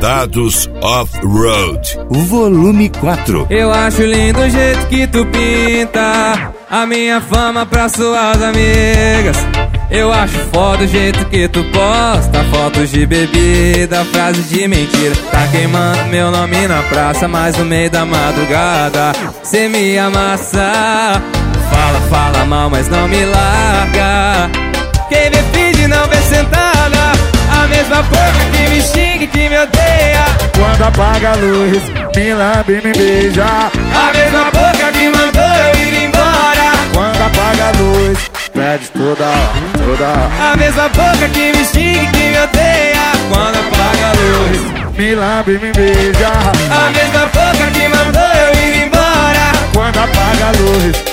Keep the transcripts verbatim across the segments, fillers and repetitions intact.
Derrotados Off-Road, volume quatro. Eu acho lindo o jeito que tu pinta a minha fama pra suas amigas. Eu acho foda o jeito que tu posta fotos de bebida, frases de mentira. Tá queimando meu nome na praça, mas no meio da madrugada cê me amassa. Fala, fala mal, mas não me larga. Quem vê finge não vê sentada. A mesma boca que me xinga e que me odeia. Quando apaga a luz, me lambe e me beija. A mesma boca que mandou eu ir embora. Quando apaga a luz, pede toda hora, toda hora. A mesma boca que me xinga e que me odeia. Quando apaga a luz, me lambe e me beija. a mesma boca que mandou eu ir embora. Quando apaga a luz.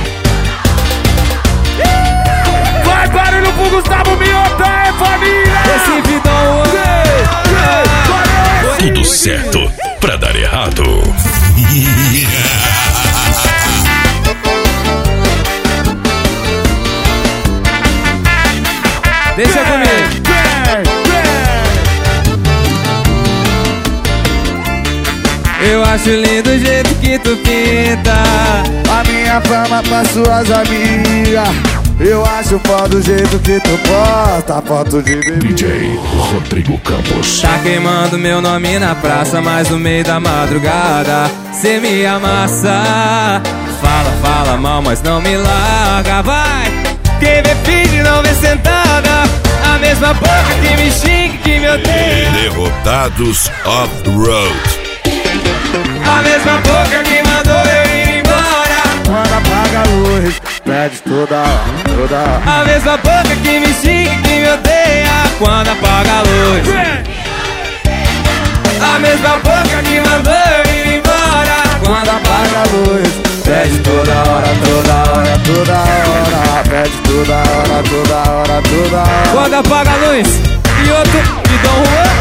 Vai barulho pro Gustavo Miotta, é família! Esse vidão tudo certo pra dar errado. deixa comigo. Eu acho lindo o jeito que tu pinta a minha fama pra suas amigas. Eu acho foda o jeito que tu posta foto de bebida. D J Rodrigo Campos. Tá queimando meu nome na praça, mas no meio da madrugada cê me amassa. Fala, fala mal, mas não me larga. Vai! Quem vê finge não vê sentada. A mesma boca que me xinga e que me odeia. Derrotados Off-Road. A mesma boca que mandou eu ir embora. Quando apaga a luz, pede toda hora, toda hora. A mesma boca que me xinga e que me odeia. Quando apaga a luz. A mesma boca que mandou eu ir embora. Quando apaga a luz, pede toda hora, toda hora, Toda hora, pede toda hora, toda hora, toda hora. quando apaga a luz. E outro, me dá um